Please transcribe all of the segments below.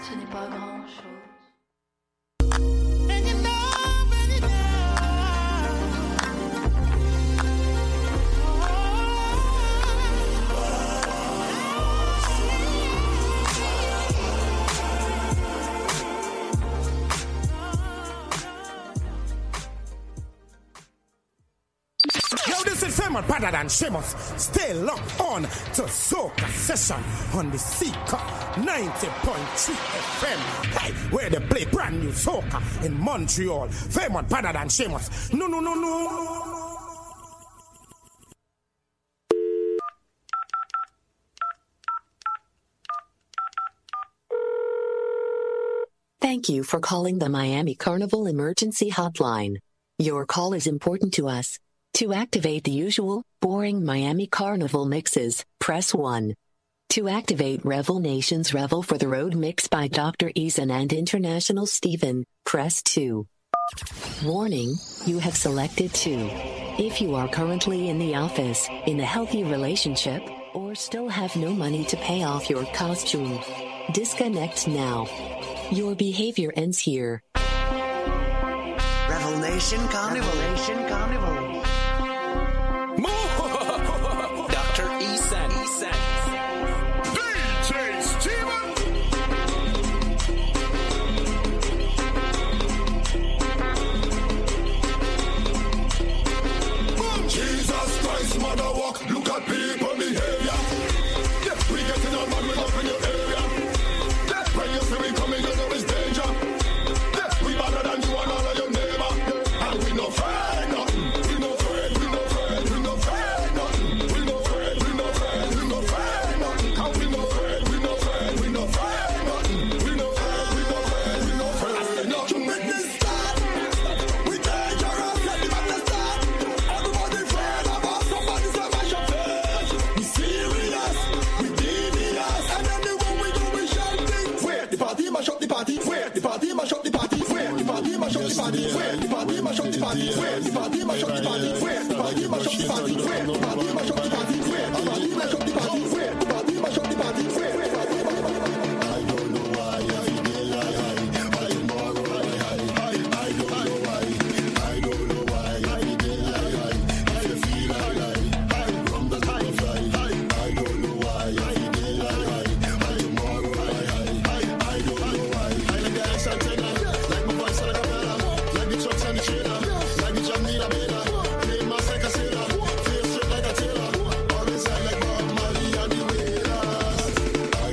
ce n'est pas grand-chose. This is Simon Padder than Sheamus. Stay locked on to Soca Session on the Seeker 90.3 FM. Hey, where they play brand new soca in Montreal. Simon Padder than Sheamus. No. Thank you for calling the Miami Carnival Emergency Hotline. Your call is important to us. To activate the usual, boring Miami Carnival mixes, press 1. To activate Revel Nation's Revel for the Road mix by Dr. Eason and International Steven, press 2. Warning, you have selected 2. If you are currently in the office, in a healthy relationship, or still have no money to pay off your costume, disconnect now. Your behavior ends here. Revel Nation Carnival. Dr. Eason. DJ Steven. Jesus Christ, mother walk. Look at people behavior. Yeah, we getting on bad, we up in your area. Yeah, when you see we coming, you know it's danger. Yeah, we better than you and all of your neighbor. And we no afraid nothing. We no afraid nothing. We no afraid nothing. Cause we no afraid nothing. Nothing make this start. We dangerous, let the matter start. Everybody afraid of us, somebody say mash up face. We serious, we devious, and anywhere we go we shall think. Where the party mash up the party, where the party mash up the party, where the party mash up the party, where the party mash up the party, where the party mash up the party, where the party mash up the party, where the party mash up the party, where the party mash up the party, where the party mash up the party, where the party mash up the party. I don't know why I feel like I don't know why I feel like I feel like I rumble to fly. I don't know why I feel like tomorrow I don't know why. I like the ice antenna, like my voice and a cappella, like the trucks and the trailer, like the jam need a beta, play my like a sailor, feel straight like a tailor, always I like Bob Marley and the Wailers. I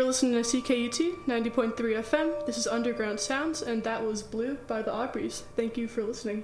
listening to CKUT 90.3 FM. This is Underground Sounds, and that was Blue by the Aubreys. Thank you for listening.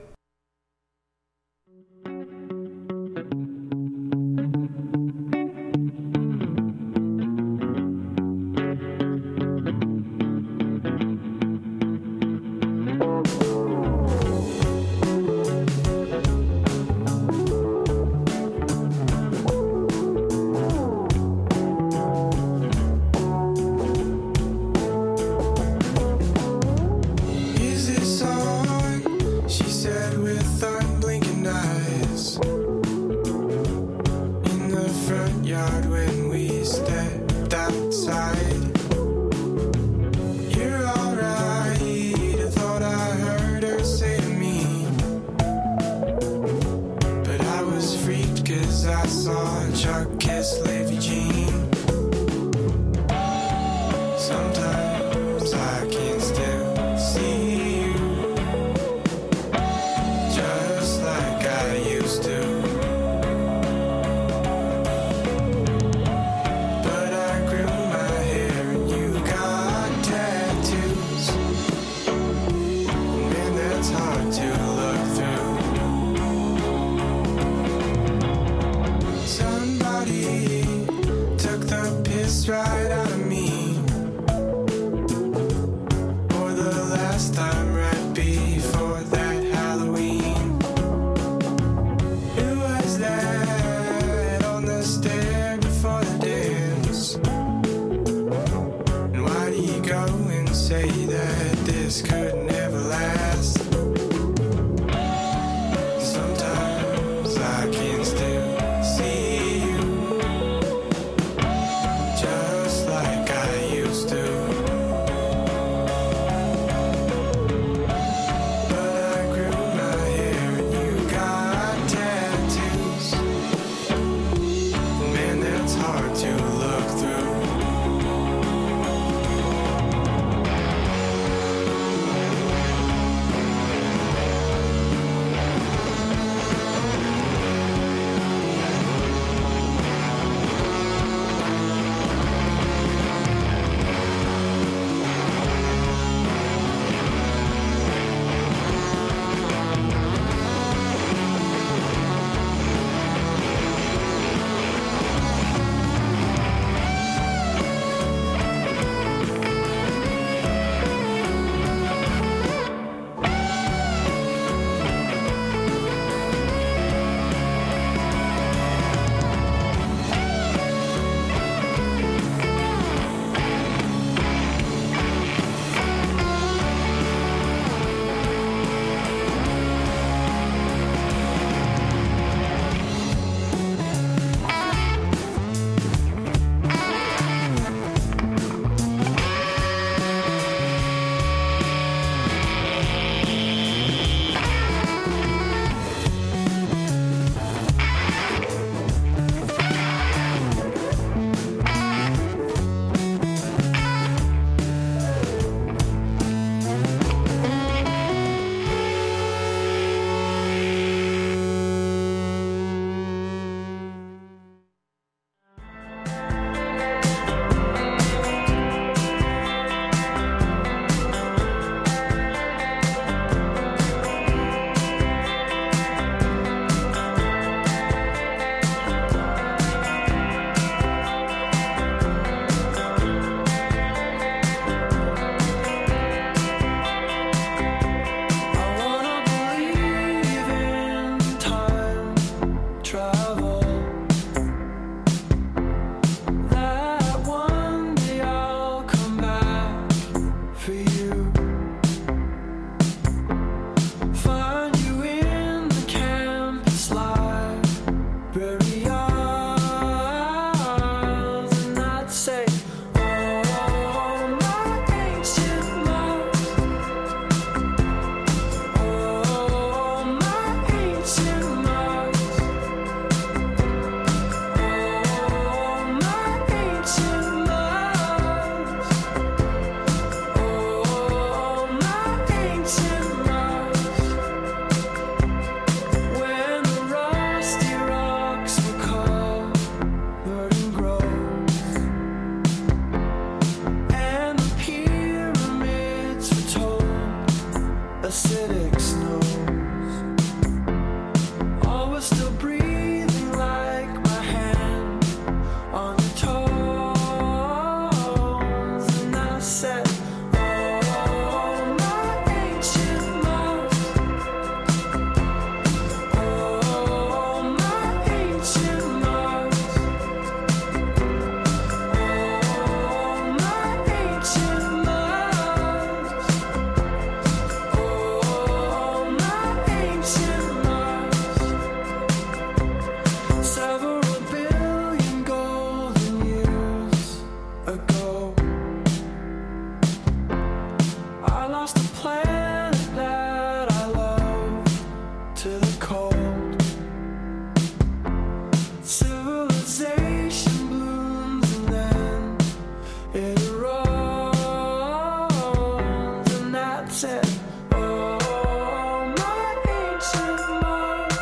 acidic snows. Always still breathing like my hand on your toes. And I said, oh, my ancient Mars. Oh, my ancient Mars. Oh, my ancient Mars. Oh, my ancient Mars. Several billion golden years ago, I lost a planet that I love to the cold. Civilization blooms and then it erodes, and that's it. Oh, my ancient Mars.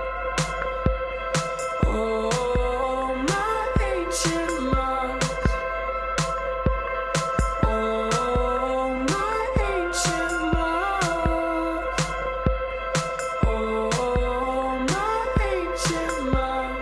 Oh, my ancient Mars. Oh, my ancient Mars. Oh, my ancient Mars.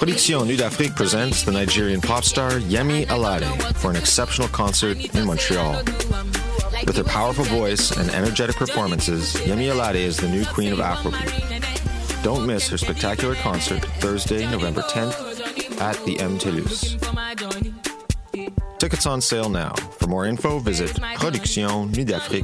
Production Nude Afrique presents the Nigerian pop star Yemi Alade for an exceptional concert in Montreal. With her powerful voice and energetic performances, Yemi Alade is the new queen of Afrobeat. Don't miss her spectacular concert Thursday, November 10th at the M. Toulouse. Tickets on sale now. For more info, visit Production Nude Afrique.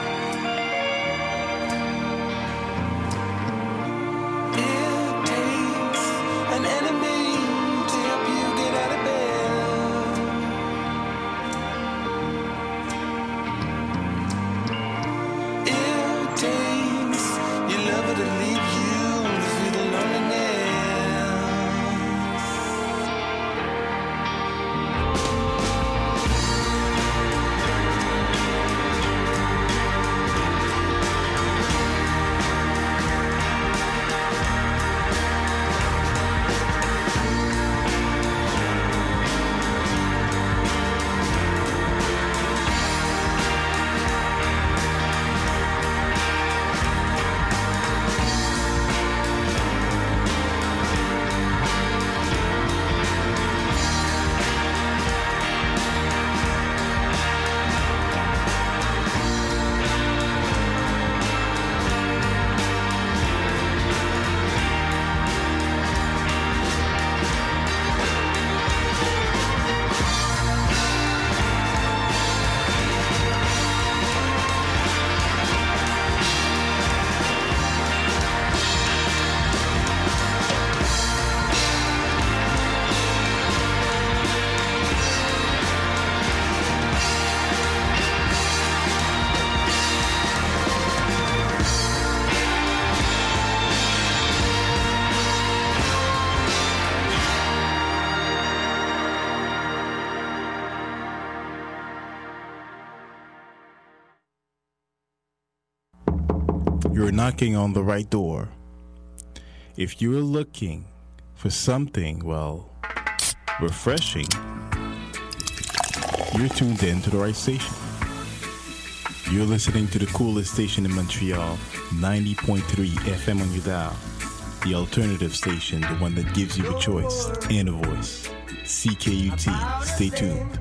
It takes You're knocking on the right door. If you're looking for something, well, refreshing, you're tuned in to the right station. You're listening to the coolest station in Montreal, 90.3 FM on your dial. The alternative station, the one that gives you a choice and a voice. CKUT. Stay tuned.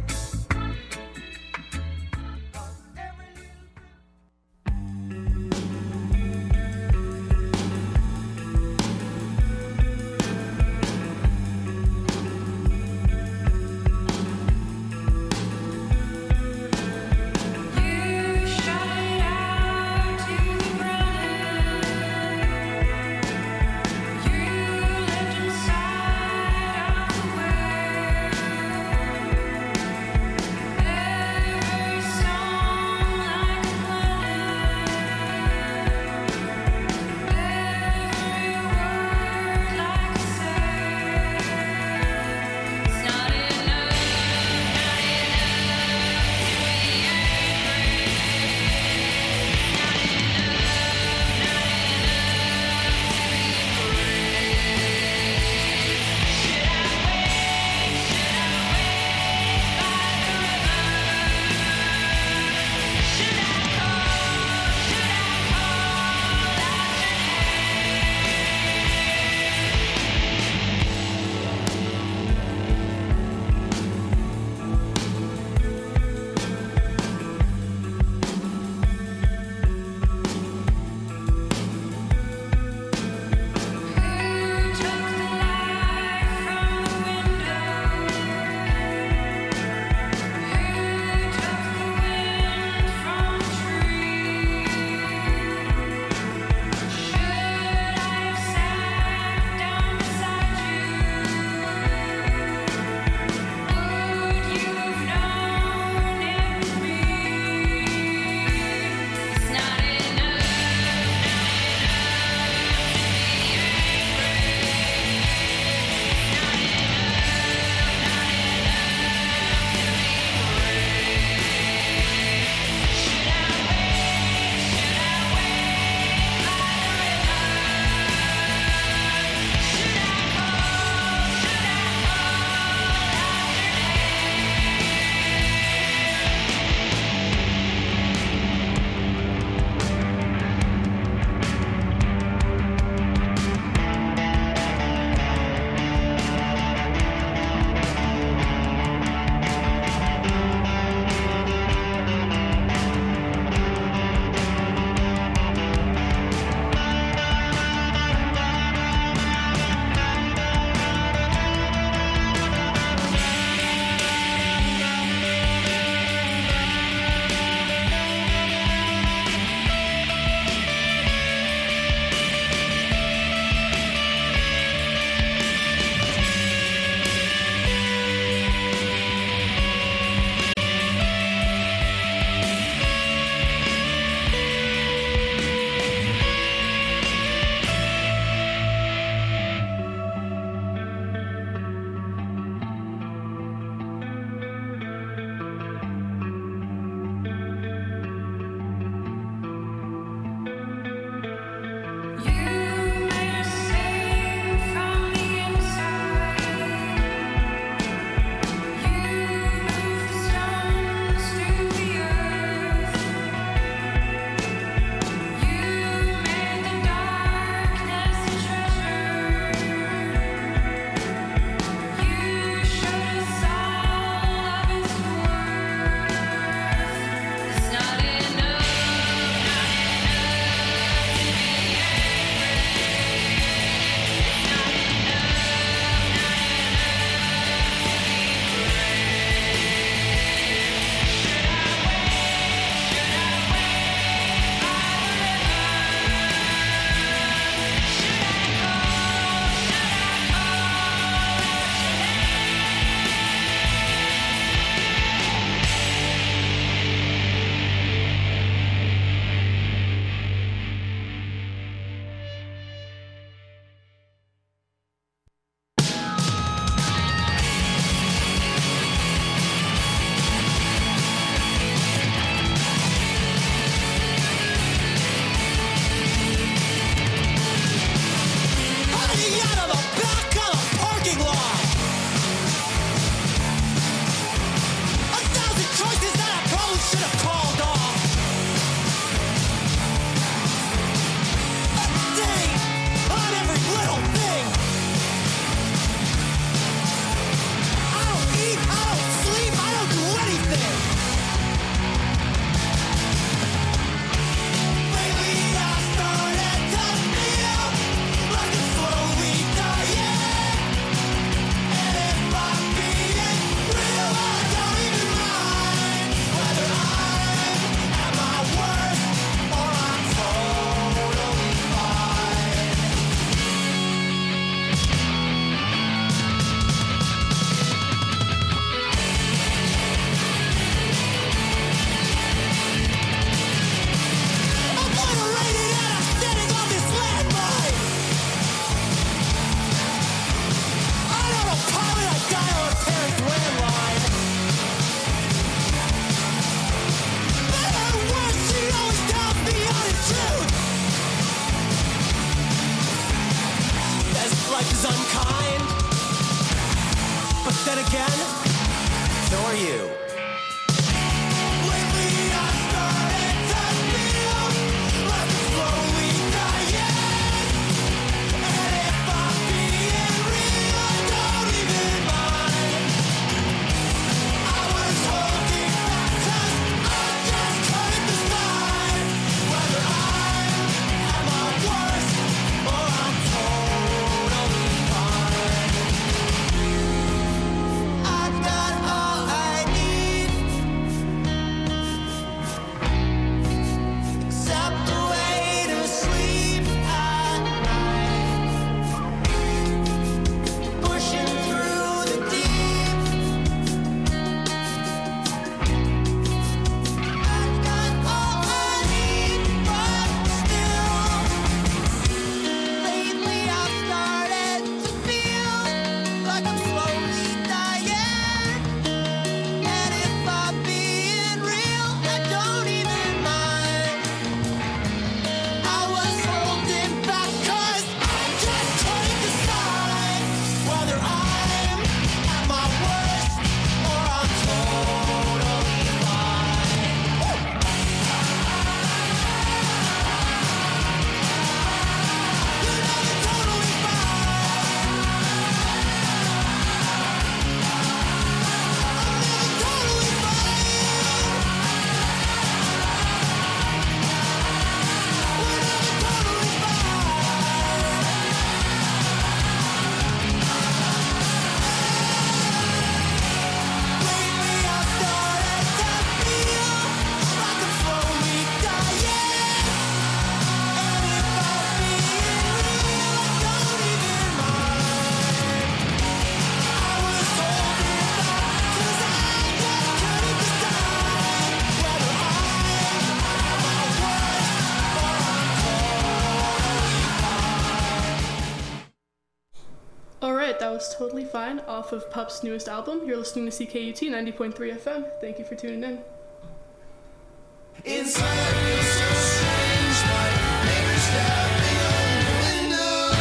was Totally Fine off of Pup's newest album. You're listening to CKUT 90.3 FM. Thank you for tuning in. Inside I feel so strange, my neighbors tapping on the windows.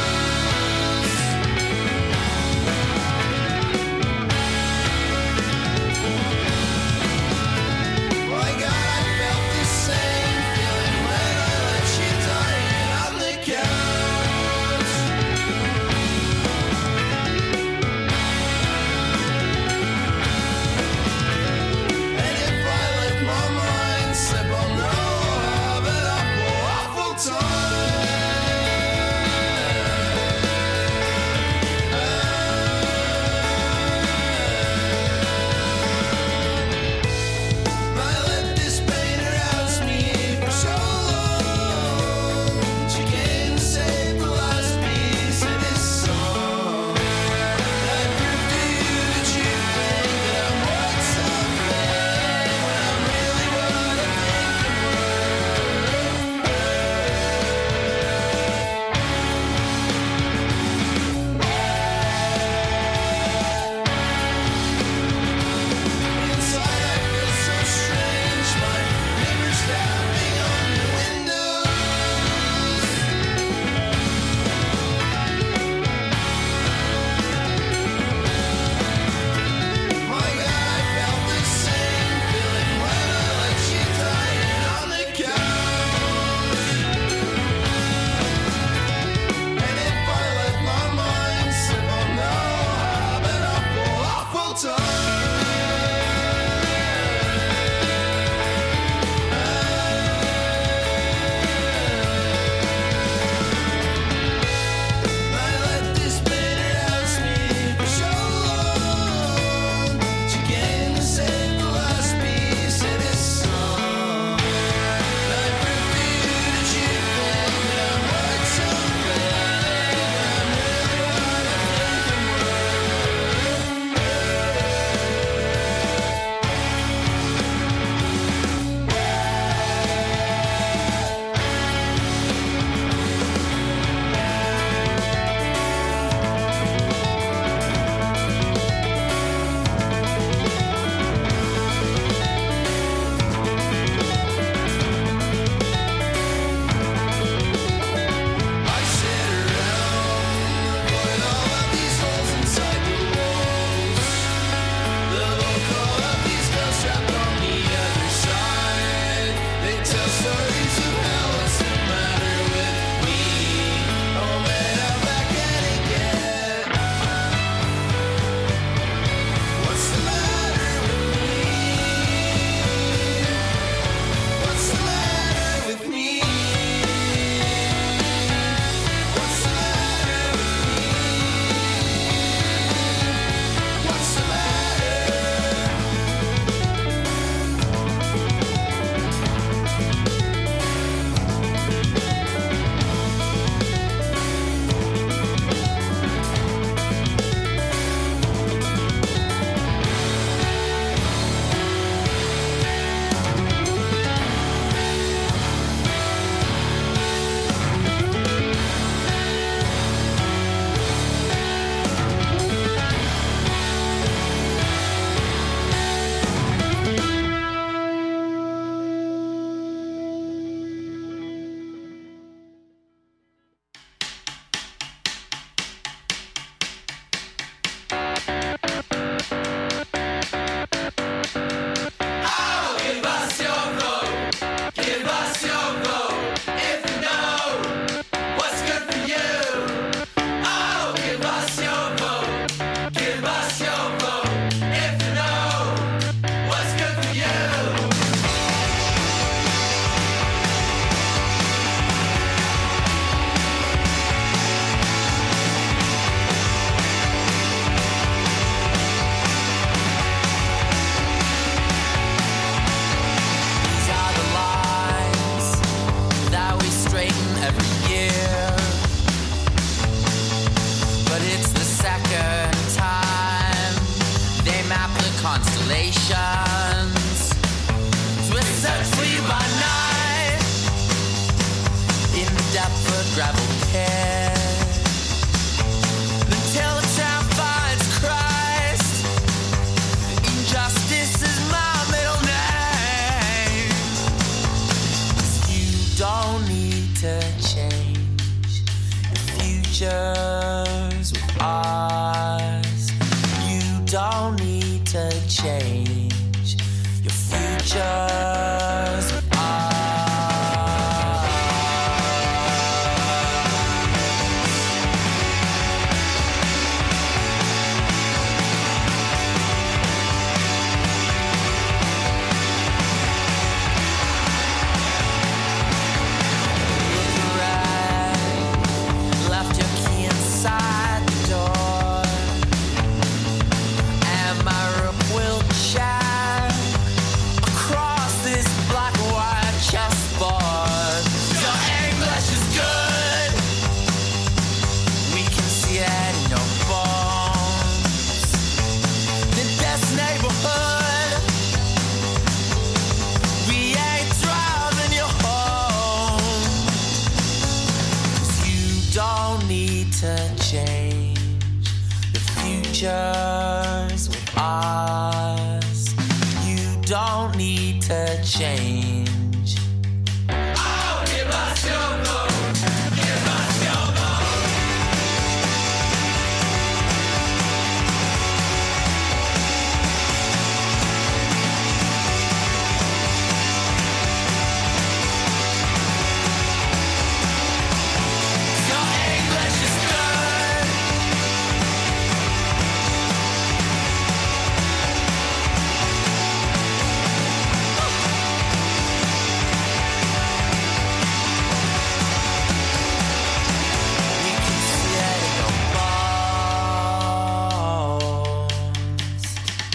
My God, I felt the same feeling when I let you dying on the couch. And if I let my mind slip, I'll know I'll have an awful time. I let this pain arouse me for so long. She came to save the last piece of this song. I prove to you that you think that I'm worth something when I'm really what I think I'm Inside I feel so strange, my neighbors tapping on the windows. My God, I felt the same feeling when I let you dying on the couch. And if I let my mind slip, I'll know I'll have an awful time. I let this pain arouse me for so long. She came to save the last piece of this song. I prove to you that you think that I'm worth something. I'm really what I think I'm I sit around, avoid all of these holes inside the walls. The local of these girls trapped on the other side. They tell stories of hell, what's the matter with me? Oh man, how bad can it get? What's the matter with me? What's the matter with me? What's the matter with me? What's the matter? Oh, give us your vote. Give us your vote. If you know what's good for you. Oh, give us your vote. Give us your vote. If you know what's good for you. These are the lines that we straighten every year. But it's the second time they map the constellations. So we search for you by night in the Deptford gravel pit until the town fire future's with us. You don't need to change. Your future's with us. Left your key inside the door, and my room will check across this black and white chessboard. Your English is good, we can see it in your bones. In this neighborhood, we ain't driving you home. 'Cause you don't need to change. The future's with us. You don't need to change. Oh, give us your vote. Give us your vote. Your English is good. We can see it in your bones.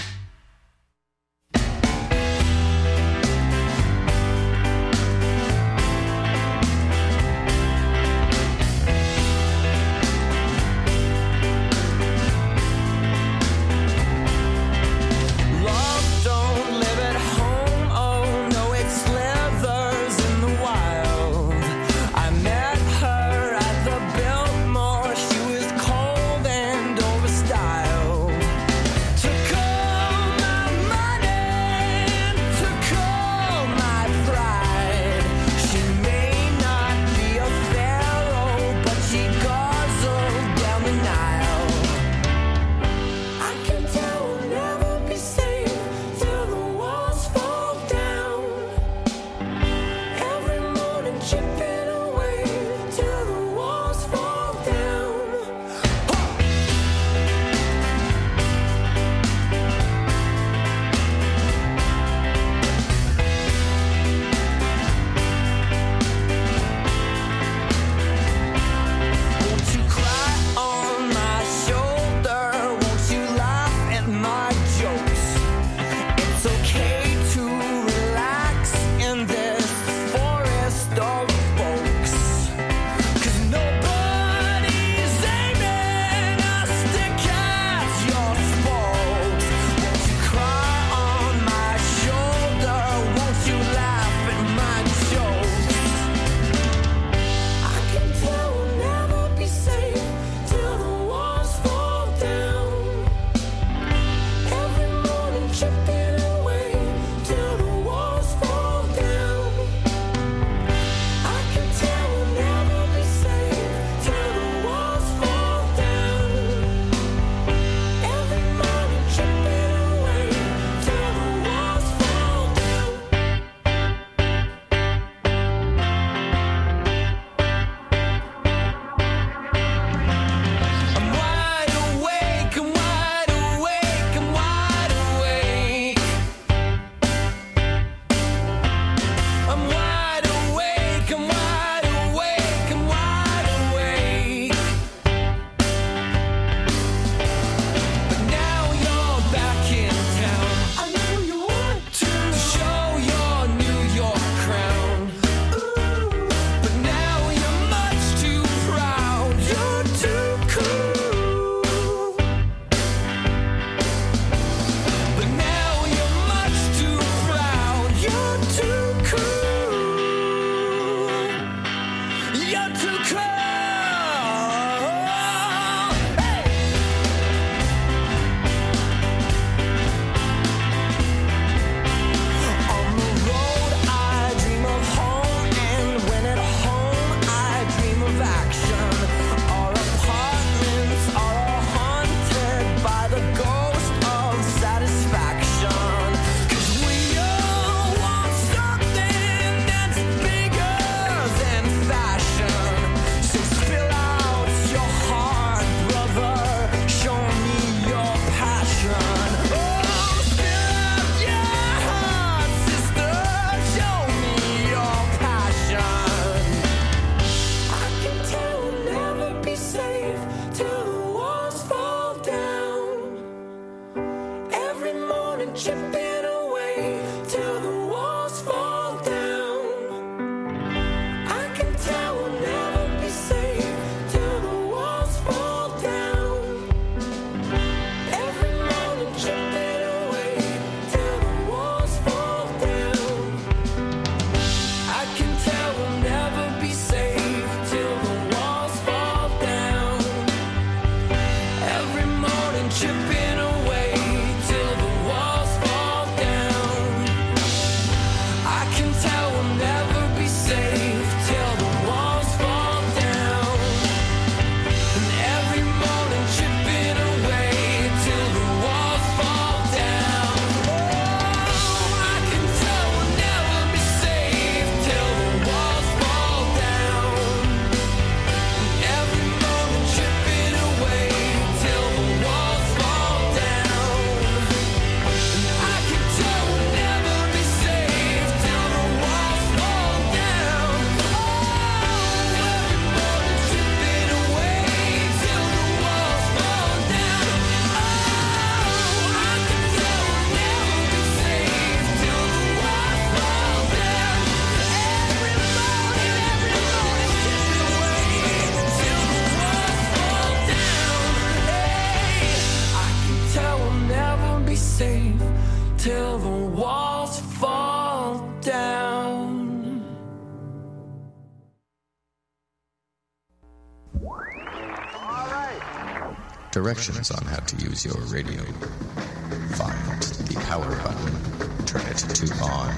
Love don't live at home, oh no, it slithers in the wild. I met her at the Biltmore, she was cold and overstyled. Took all my money, took all my pride. She may not be a pharaoh, but she guzzled down the Nile. I can tell we'll never be safe till the walls fall down. Every morning chipping away till the walls fall down. Won't you cry on my shoulder? Won't you laugh at my jokes? It's okay to relax in this forest of folks. 'Cause nobody's aiming a stick at your spokes. Won't you cry on my shoulder? Won't you laugh at my jokes? I can tell we'll never be safe till the walls fall down. Every morning chipping away till the walls fall down. I can tell we'll never be safe till the walls fall down. Every morning chipping away till the walls fall down. I'm wide awake, I'm wide awake, I'm wide awake. I'm wide awake, I'm wide awake, I'm wide awake. But now you're back in town. I know you want to show your New York crown. But now you're much too proud. You're too cool. But now you're much too proud. You're too cool. You're too cool. Hey! On the road, I dream of home, and when at home, I dream of action. Or a Directions on how to use your radio. Find the power button. Turn it to on.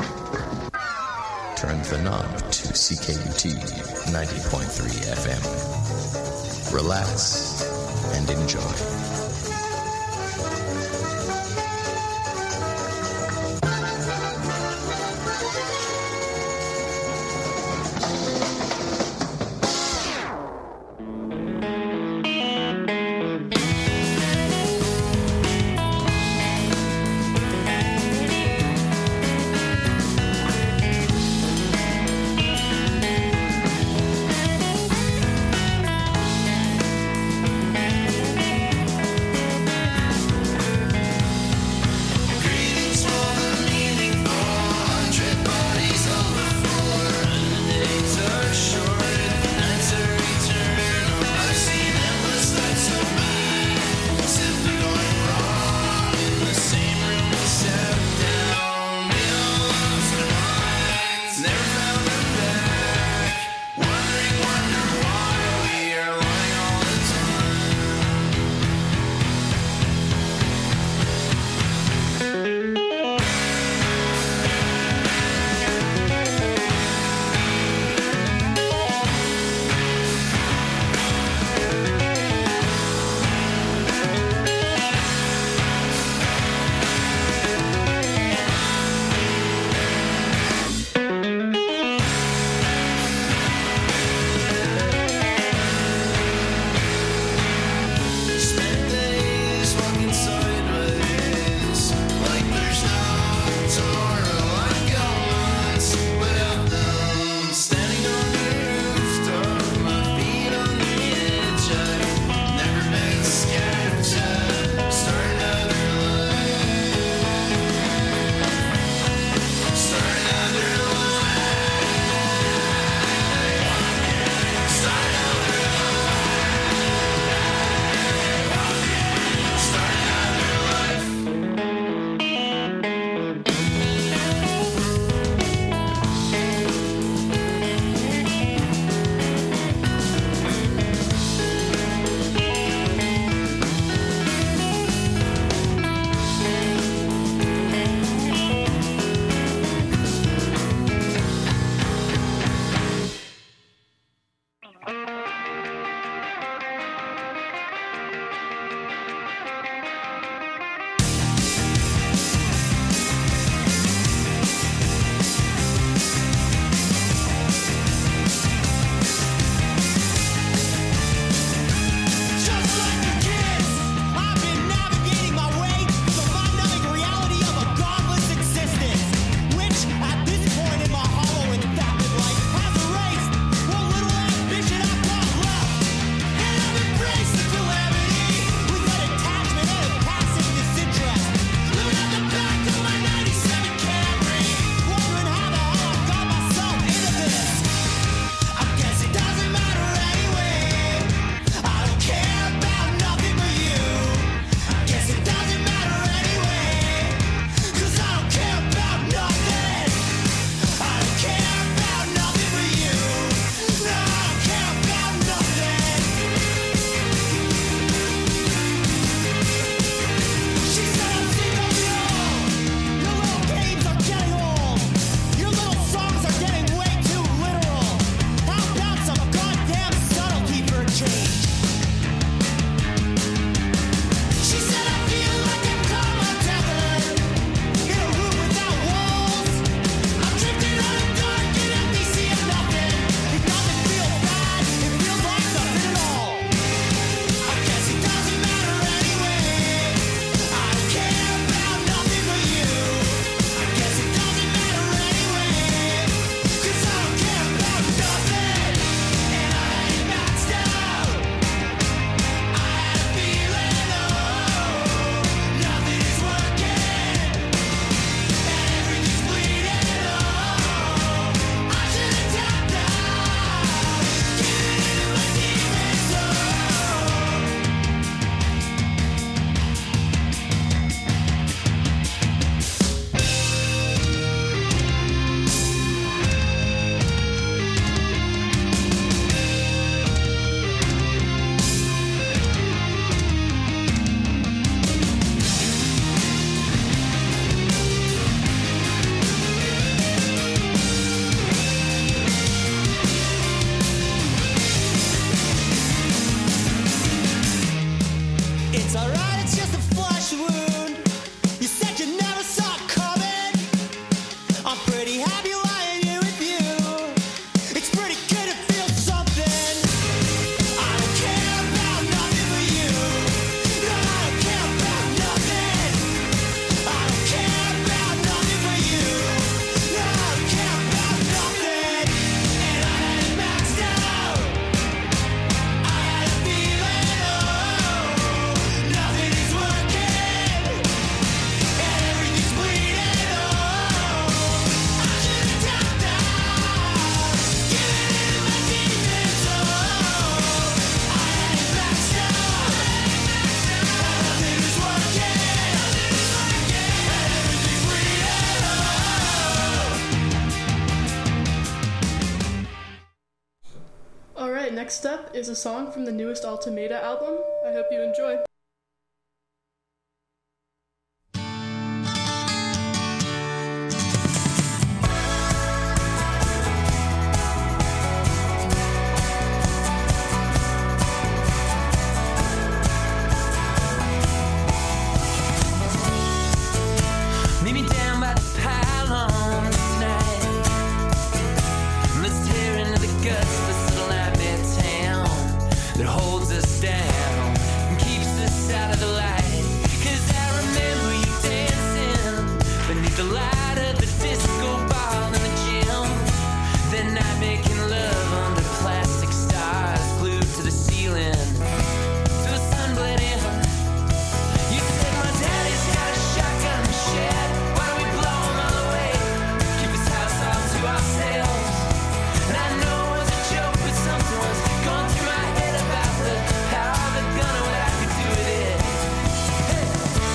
Turn the knob to CKUT 90.3 FM. Relax and enjoy. Alright, next up is a song from the newest Ultimata album. I hope you enjoy. Meet me down by the pylon tonight. Let's tear into the guts of this little nightmare town that holds us down and keeps us out of the light. 'Cause I remember you dancing beneath the light of the disco ball in the gym. That night making love under plastic stars glued to the ceiling till the sun bled in. You said my daddy's got a shotgun shed. Why don't we blow him all away? Keep his house all to ourselves. And I know it was a joke, but something was going through my head about the power of the gun and what I could do with it. Hey.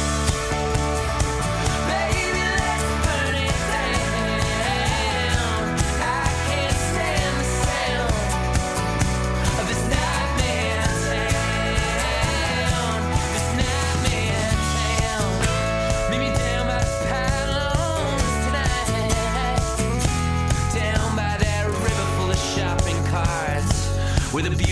Baby, let's burn it down. I can't stand the sound of this nightmare town. This nightmare town. Meet me down by the pylons tonight. Down by that river full of shopping carts, where the